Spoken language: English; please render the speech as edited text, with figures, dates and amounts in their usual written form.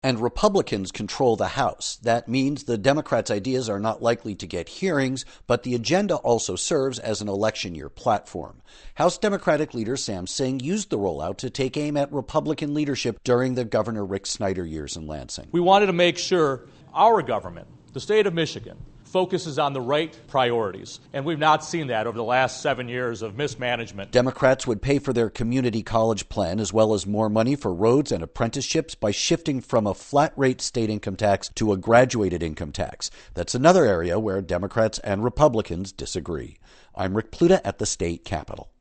And Republicans control the House. That means the Democrats' ideas are not likely to get hearings, but the agenda also serves as an election year platform. House Democratic leader Sam Singh used the rollout to take aim at Republican leadership during the Governor Rick Snyder years in Lansing. We wanted to make sure our government, the state of Michigan, focuses on the right priorities. And we've not seen that over the last 7 years of mismanagement. Democrats would pay for their community college plan as well as more money for roads and apprenticeships by shifting from a flat rate state income tax to a graduated income tax. That's another area where Democrats and Republicans disagree. I'm Rick Pluta at the state capitol.